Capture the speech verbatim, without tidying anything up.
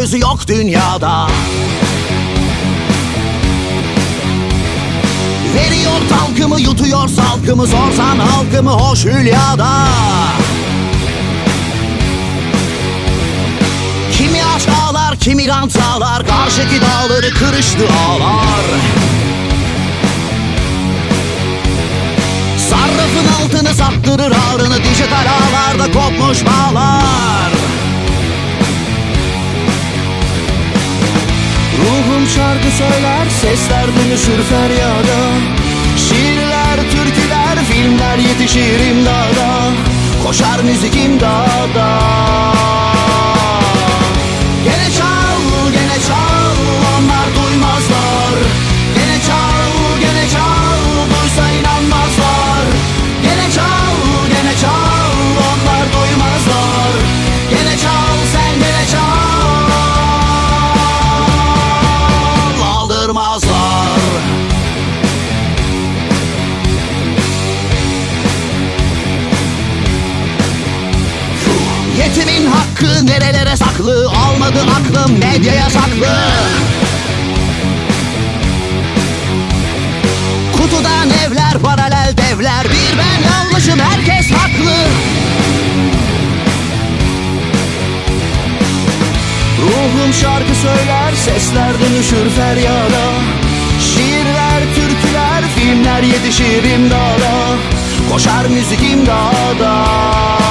gözü yok dünyada. Veriyor talkımı, yutuyor salkımı, sorsan halkımı hoş hülyada. Kimi aşk ağlar, kimi rant ağlar, karşıki dağları kırıştı ağlar. Sarrafın altını sattırır ağrını, dijital ağlarda kopmuş bağlar. Ruhum şarkı söyler, sesler dönüşür feryada. Şiirler, türküler, filmler yetişir imdada. Koşar müzik imdada. Gene çal, gene çal, onlar duymazlar. Gene çal, gene çal, duysa inanmazlar. Gene çal, gene çal, onlar duymazlar. Gene çal, sen gene çal, aldırmazlar. Yetimin hakkı nerelere saklı, almadı aklım medyaya saklı. Kutudan evler, paralel devler, bir ben yanlışım, herkes haklı. Ruhum şarkı söyler, sesler dönüşür feryada. Şiirler, türküler, filmler yetişir imdada. Koşar müzik imdada.